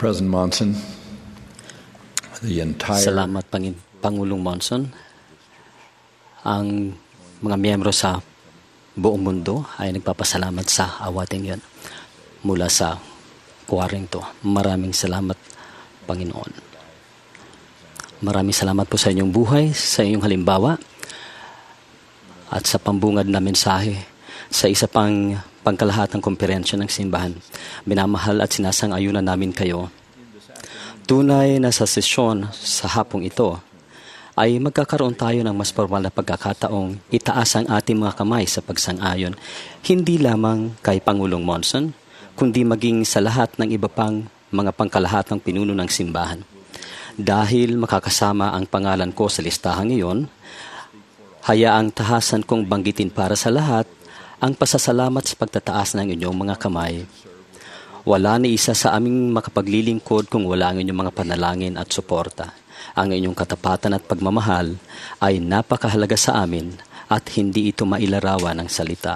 President Monson, the entire Salamat, Pangulong Monson. Ang mga miyembro sa buong mundo ay nagpapasalamat sa awating yon mula sa kuwaring to. Maraming salamat, Panginoon. Maraming salamat po sa inyong buhay, sa inyong halimbawa, at sa pambungad na mensahe sa isa pang pangkalahatang komperensya ng simbahan. Minamahal at sinasang-ayunan namin kayo. Tunay na sa sesyon sa hapong ito ay magkakaroon tayo ng mas formal na pagkakataong itaas ang ating mga kamay sa pagsang-ayon, hindi lamang kay Pangulong Monson, kundi maging sa lahat ng iba pang mga pangkalahatang pinuno ng simbahan. Dahil makakasama ang pangalan ko sa listahan ngayon, hayaang tahasan kong banggitin para sa lahat ang pasasalamat sa pagtataas ng inyong mga kamay. Wala ni isa sa aming makapaglilingkod kung wala ang inyong mga panalangin at suporta. Ang inyong katapatan at pagmamahal ay napakahalaga sa amin at hindi ito mailarawan ng salita.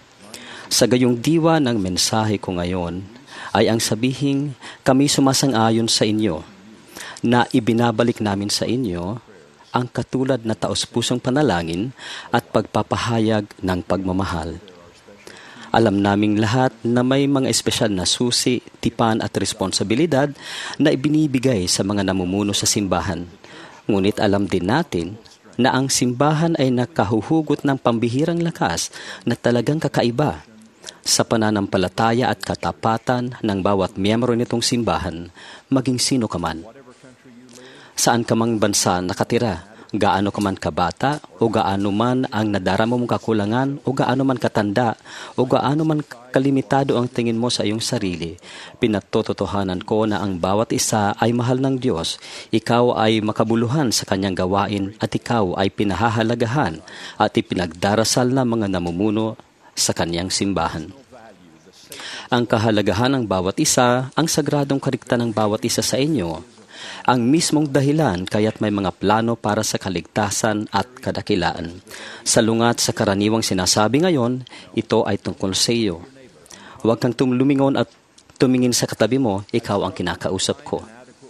Sa gayong diwa ng mensahe ko ngayon ay ang sabihing kami sumasang-ayon sa inyo na ibinabalik namin sa inyo ang katulad na taos-pusong panalangin at pagpapahayag ng pagmamahal. Alam naming lahat na may mga espesyal na susi, tipan at responsibilidad na ibinibigay sa mga namumuno sa simbahan. Ngunit alam din natin na ang simbahan ay nakahuhugot ng pambihirang lakas na talagang kakaiba sa pananampalataya at katapatan ng bawat miyembro nitong simbahan, maging sino ka man. Saan ka mang bansa nakatira, gaano ka man kabata, o gaano man ang nadarama mong kakulangan, o gaano man katanda, o gaano man kalimitado ang tingin mo sa iyong sarili, pinatototohanan ko na ang bawat isa ay mahal ng Diyos, ikaw ay makabuluhan sa kanyang gawain, at ikaw ay pinahahalagahan at ipinagdarasal ng mga namumuno sa kanyang simbahan. Ang kahalagahan ng bawat isa, ang sagradong karikta ng bawat isa sa inyo, ang mismong dahilan kaya't may mga plano para sa kaligtasan at kadakilaan. Salungat sa karaniwang sinasabi ngayon, ito ay tungkol sa iyo. Huwag kang lumingon at tumingin sa katabi mo, ikaw ang kinakausap ko.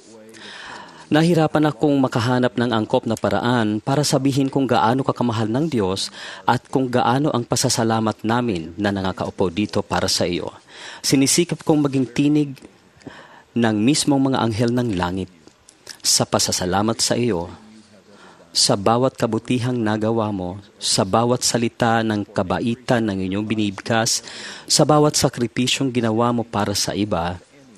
Nahirapan akong makahanap ng angkop na paraan para sabihin kung gaano kakamahal ng Diyos at kung gaano ang pasasalamat namin na nangakaupo dito para sa iyo. Sinisikap kong maging tinig ng mismong mga anghel ng langit sa pasasalamat sa iyo, sa bawat kabutihang nagawa mo, sa bawat salita ng kabaitan ng inyong binibigkas, sa bawat sakripisyong ginawa mo para sa iba,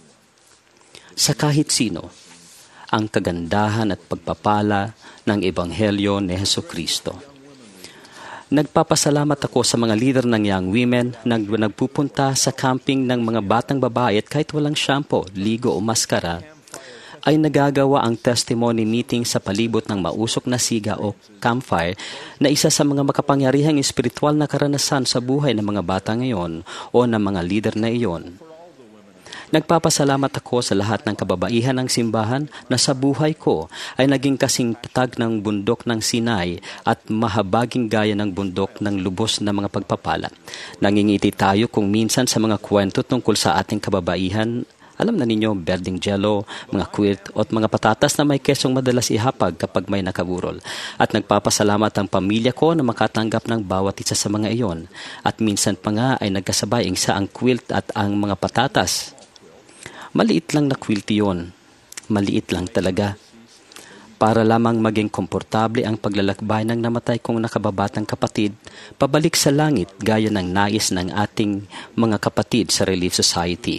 sa kahit sino, ang kagandahan at pagpapala ng Ebanghelyo ni Hesukristo. Nagpapasalamat ako sa mga leader ng Young Women na nagpupunta sa camping ng mga batang babae at kahit walang shampoo, ligo o maskara, ay nagagawa ang testimony meeting sa palibot ng mausok na siga o campfire na isa sa mga makapangyarihang espiritual na karanasan sa buhay ng mga bata ngayon o ng mga leader na iyon. Nagpapasalamat ako sa lahat ng kababaihan ng simbahan na sa buhay ko ay naging kasing tatag ng bundok ng Sinai at mahabaging gaya ng bundok ng lubos na mga pagpapala. Nangingiti tayo kung minsan sa mga kwento tungkol sa ating kababaihan. Alam na ninyo, berdeng jello, mga quilt, at mga patatas na may kesong madalas ihapag kapag may nakaburol. At nagpapasalamat ang pamilya ko na makatanggap ng bawat isa sa mga iyon. At minsan pa nga ay nagkasabay sa ang quilt at ang mga patatas. Maliit lang na quilt yun. Maliit lang talaga. Para lamang maging komportable ang paglalakbay ng namatay kong nakababatang kapatid, pabalik sa langit gaya ng nais ng ating mga kapatid sa Relief Society.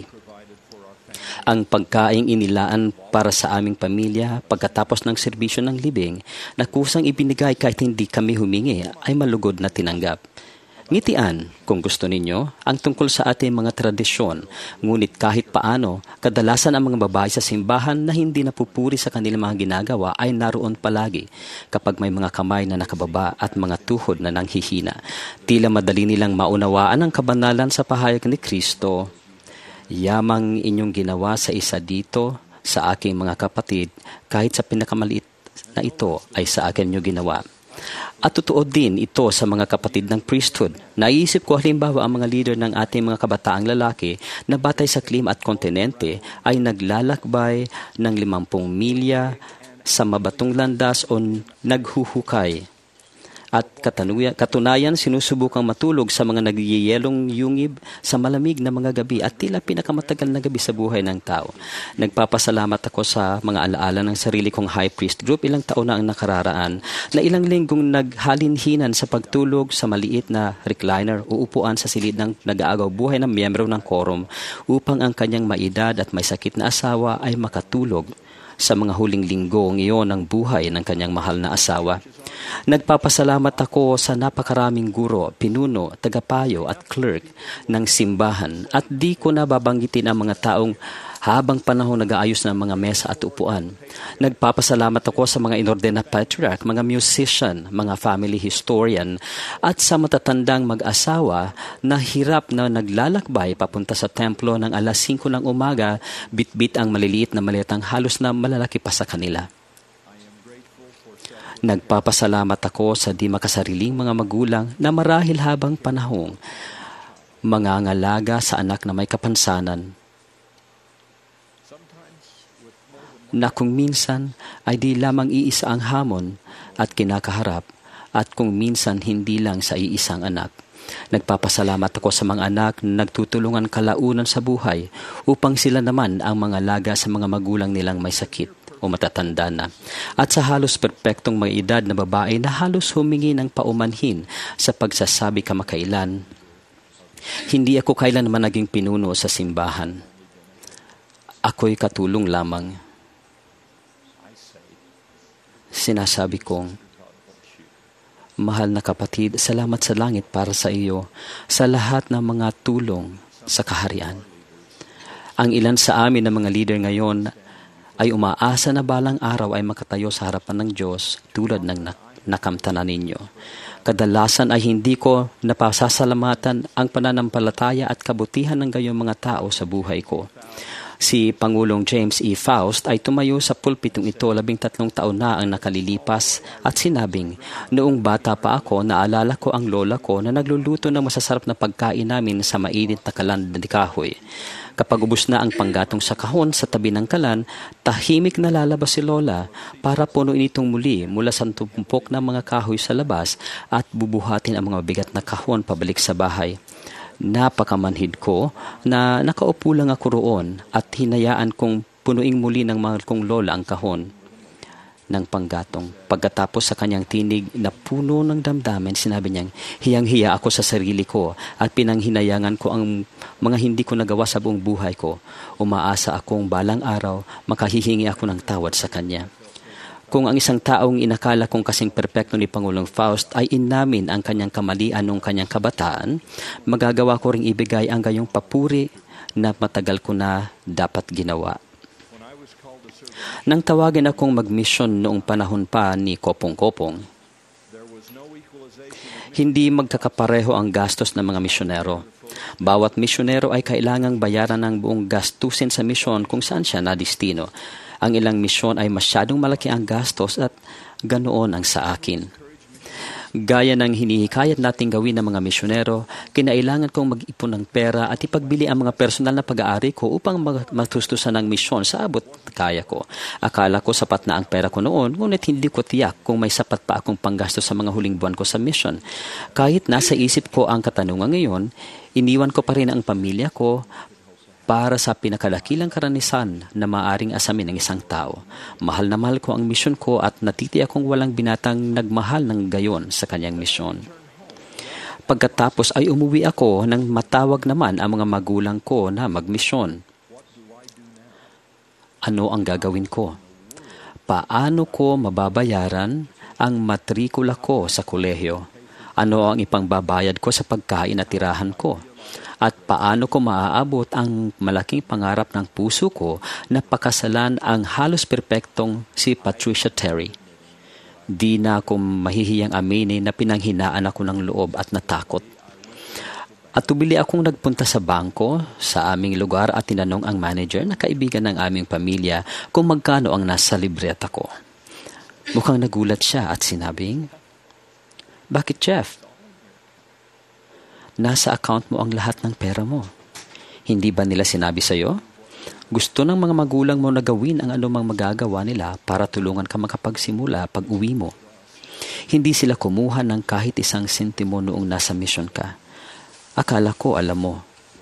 Ang pagkaing inilaan para sa aming pamilya pagkatapos ng serbisyo ng libing na kusang ibinigay kahit hindi kami humingi ay malugod na tinanggap. Ngitian, kung gusto ninyo, ang tungkol sa ating mga tradisyon, ngunit kahit paano, kadalasan ang mga babae sa simbahan na hindi napupuri sa kanilang mga ginagawa ay naroon palagi kapag may mga kamay na nakababa at mga tuhod na nanghihina. Tila madali nilang maunawaan ang kabanalan sa pahayag ni Kristo. Yamang inyong ginawa sa isa dito sa aking mga kapatid, kahit sa pinakamaliit na ito ay sa akin nyo ginawa. At totoo din ito sa mga kapatid ng priesthood. Naisip ko halimbawa ang mga leader ng ating mga kabataang lalaki na batay sa klima at kontinente ay naglalakbay ng 50 milya sa mabatong landas o naghuhukay. At katunayan, sinusubukang matulog sa mga nagyayelong yungib sa malamig na mga gabi at tila pinakamatagal na gabi sa buhay ng tao. Nagpapasalamat ako sa mga alaala ng sarili kong high priest group ilang taon na ang nakararaan na ilang linggong naghalinhinan sa pagtulog sa maliit na recliner o upuan sa silid ng nag-aagaw buhay ng miyembro ng quorum upang ang kanyang maedad at may sakit na asawa ay makatulog sa mga huling linggo ngayon ng buhay ng kanyang mahal na asawa. Nagpapasalamat ako sa napakaraming guro, pinuno, tagapayo at clerk ng simbahan at di ko na babanggitin ang mga taong habang panahon nag-aayos ng mga mesa at upuan. Nagpapasalamat ako sa mga inorden na patriarch, mga musician, mga family historian at sa matatandang mag-asawa na hirap na naglalakbay papunta sa templo ng alas 5 ng umaga, bitbit ang maliliit na malitang halos na malalaki pa sa kanila. Nagpapasalamat ako sa di makasariling mga magulang na marahil habang panahong mangangalaga sa anak na may kapansanan na kung minsan ay di lamang iisa ang hamon at kinakaharap at kung minsan hindi lang sa iisang anak. Nagpapasalamat ako sa mga anak na nagtutulungan kalaunan sa buhay upang sila naman ang mga laga sa mga magulang nilang may sakit o matatanda na. At sa halos perpektong may edad na babae na halos humingi ng paumanhin sa pagsasabi kamakailan, hindi ako kailanman naging pinuno sa simbahan. Ako'y katulong lamang. Sinasabi kong, mahal na kapatid, salamat sa langit para sa iyo sa lahat ng mga tulong sa kaharian. Ang ilan sa amin na mga leader ngayon ay umaasa na balang araw ay makatayo sa harapan ng Diyos tulad ng nakamtanan ninyo. Kadalasan ay hindi ko napasasalamatan ang pananampalataya at kabutihan ng gayong mga tao sa buhay ko. Si Pangulong James E. Faust ay tumayo sa pulpitong ito 13 taon na ang nakalilipas at sinabing, noong bata pa ako, naalala ko ang lola ko na nagluluto ng masasarap na pagkain namin sa mainit na kalan ng kahoy. Kapag ubos na ang panggatong sa kahon sa tabi ng kalan, tahimik na lalabas si lola para punuin itong muli mula sa tumpok ng mga kahoy sa labas at bubuhatin ang mga bigat na kahon pabalik sa bahay. Napakamanhid ko na nakaupo lang ako roon at hinayaan kong punuing muli ng mahal kong lola ang kahon ng panggatong. Pagkatapos sa kanyang tinig na puno ng damdamin, sinabi niyang, hiyang-hiya ako sa sarili ko at pinanghinayangan ko ang mga hindi ko nagawa sa buong buhay ko. Umaasa akong balang araw makahihingi ako ng tawad sa kanya. Kung ang isang taong inakala kong kasing perpekto ni Pangulong Faust ay inamin ang kanyang kamalian noong kanyang kabataan, magagawa ko ring ibigay ang gayong papuri na matagal ko na dapat ginawa. Nang tawagin akong mag-mission noong panahon pa ni Kopong-Kopong, hindi magkakapareho ang gastos ng mga misyonero. Bawat misyonero ay kailangang bayaran ng buong gastusin sa misyon kung saan siya nadistino. Ang ilang misyon ay masyadong malaki ang gastos at ganoon ang sa akin. Gaya ng hinihikayat nating gawin ng mga misyonero, kinailangan kong mag-ipon ng pera at ipagbili ang mga personal na pag-aari ko upang matustusan ng misyon sa abot kaya ko. Akala ko sapat na ang pera ko noon, ngunit hindi ko tiyak kung may sapat pa akong panggastos sa mga huling buwan ko sa misyon. Kahit nasa isip ko ang katanungan ngayon, iniwan ko pa rin ang pamilya ko para sa pinakalakilang karanisan na maaring asamin ng isang tao. Mahal na mahal ko ang misyon ko at natitiyak kong walang binatang nagmahal ng gayon sa kanyang misyon. Pagkatapos ay umuwi ako nang matawag naman ang mga magulang ko na magmisyon. Ano ang gagawin ko? Paano ko mababayaran ang matrikula ko sa kolehiyo? Ano ang ipangbabayad ko sa pagkain at tirahan ko? At paano ko maaabot ang malaking pangarap ng puso ko na pakasalan ang halos perpektong si Patricia Terry? Di na ako mahihiyang aminin na pinanghinaan ako ng loob at natakot. At tubili akong nagpunta sa bangko sa aming lugar at tinanong ang manager na kaibigan ng aming pamilya kung magkano ang nasa libreta ko. Mukhang nagulat siya at sinabing, Bakit, Jeff? Nasa account mo ang lahat ng pera mo. Hindi ba nila sinabi sa'yo? Gusto ng mga magulang mo na gawin ang anumang magagawa nila para tulungan ka makapagsimula pag uwi mo. Hindi sila kumuha ng kahit isang sentimo noong nasa mission ka. Akala ko alam mo.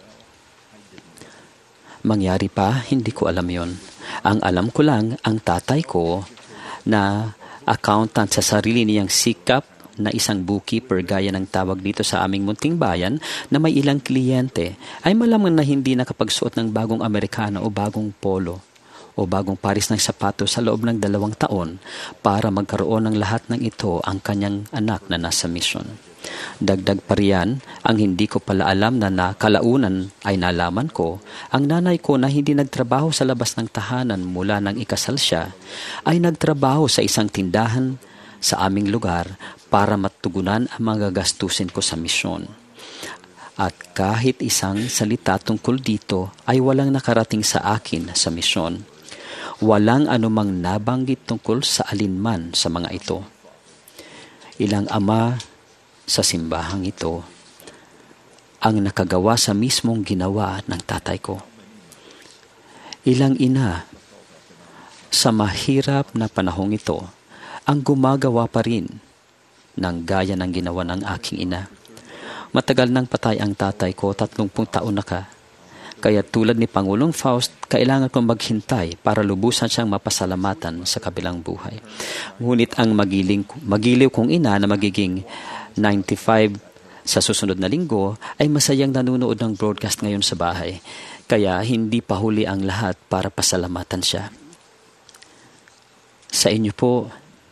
Mangyari pa, hindi ko alam yon. Ang alam ko lang, ang tatay ko na accountant sa sarili niyang sikap na isang bookkeeper gaya ng tawag dito sa aming munting bayan na may ilang kliyente ay malamang na hindi nakapagsuot ng bagong Amerikano o bagong polo o bagong paris ng sapatos sa loob ng 2 taon para magkaroon ng lahat ng ito ang kanyang anak na nasa mission. Dagdag pa riyan, ang hindi ko pala alam na kalaunan ay nalaman ko, ang nanay ko na hindi nagtrabaho sa labas ng tahanan mula nang ikasal siya, ay nagtrabaho sa isang tindahan sa aming lugar para matugunan ang mga gastusin ko sa misyon. At kahit isang salita tungkol dito ay walang nakarating sa akin sa misyon. Walang anumang nabanggit tungkol sa alinman sa mga ito. Ilang ama sa simbahang ito ang nakagawa sa mismong ginawa ng tatay ko. Ilang ina sa mahirap na panahong ito ang gumagawa pa rin ng gaya ng ginawa ng aking ina. Matagal nang patay ang tatay ko, 30 taon na ka. Kaya tulad ni Pangulong Faust, kailangan kong maghintay para lubusan siyang mapasalamatan sa kabilang buhay. Ngunit ang magiliw kong ina na magiging 95 sa susunod na linggo ay masayang nanonood ng broadcast ngayon sa bahay. Kaya hindi pa huli ang lahat para pasalamatan siya. Sa inyo po,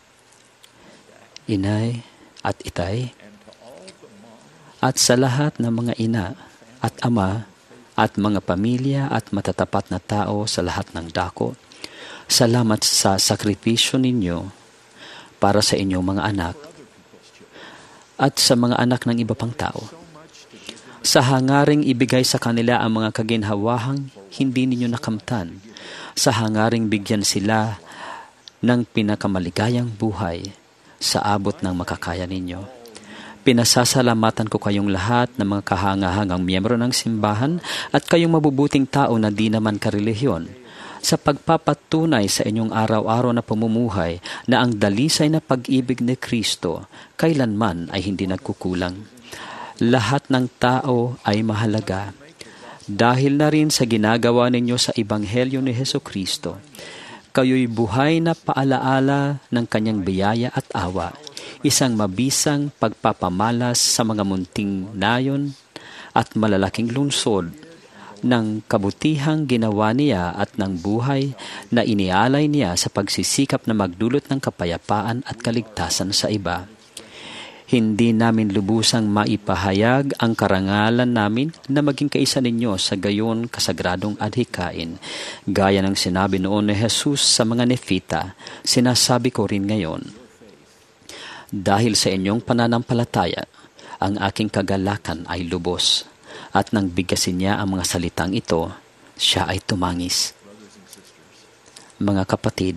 inay at itay, at sa lahat ng mga ina at ama at mga pamilya at matatapat na tao sa lahat ng dako, salamat sa sakripisyo ninyo para sa inyong mga anak at sa mga anak ng iba pang tao. Sa hangaring ibigay sa kanila ang mga kaginhawahang hindi ninyo nakamtan, sa hangaring bigyan sila ng pinakamaligayang buhay sa abot ng makakaya ninyo. Pinasasalamatan ko kayong lahat ng mga kahangahangang miyembro ng simbahan at kayong mabubuting tao na di naman karelihiyon sa pagpapatunay sa inyong araw-araw na pamumuhay na ang dalisay na pag-ibig ni Kristo kailanman ay hindi nagkukulang. Lahat ng tao ay mahalaga dahil na rin sa ginagawa ninyo sa Ebanghelyo ni Hesukristo. Kayo'y buhay na paalaala ng kanyang biyaya at awa, isang mabisang pagpapamalas sa mga munting nayon at malalaking lungsod ng kabutihang ginawa niya at ng buhay na inialay niya sa pagsisikap na magdulot ng kapayapaan at kaligtasan sa iba. Hindi namin lubusang maipahayag ang karangalan namin na maging kaisa ninyo sa gayon kasagradong adhikain. Gaya ng sinabi noon ni Jesus sa mga Nefita, sinasabi ko rin ngayon. Dahil sa inyong pananampalataya, ang aking kagalakan ay lubos. At nang bigkasin niya ang mga salitang ito, siya ay tumangis. Mga kapatid,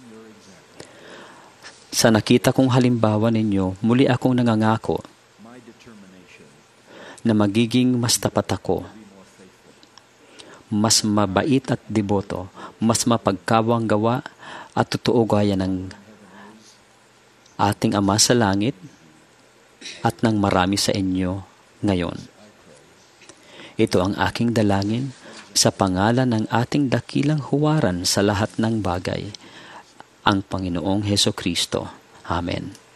sa nakita kong halimbawa ninyo, muli akong nangangako na magiging mas tapat ako, mas mabait at deboto, mas mapagkawang gawa at totoo gaya ng ating Ama sa langit at ng marami sa inyo ngayon. Ito ang aking dalangin sa pangalan ng ating dakilang huwaran sa lahat ng bagay, ang Panginoong Hesukristo. Amen.